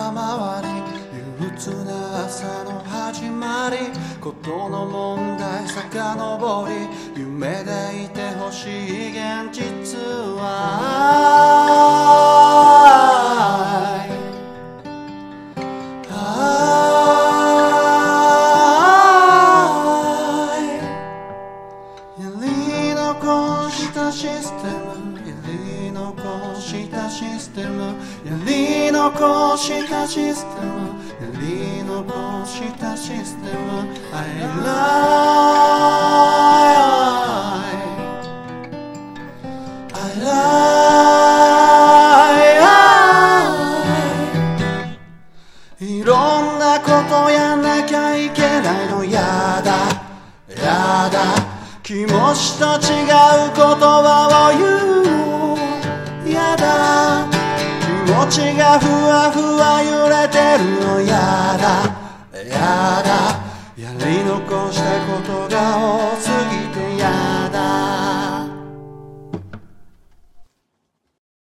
回り憂鬱な朝の始まりことの問題遡り夢でいてほしい現実はやり残したシステムやり残したシステムやり残したシステムやり残したシステム I lie いろんなことやんなきゃいけないのやだやだ気持ちと違う言葉を言うやだ気持ちがふわふわ揺れてるのやだやだやり残したことが多い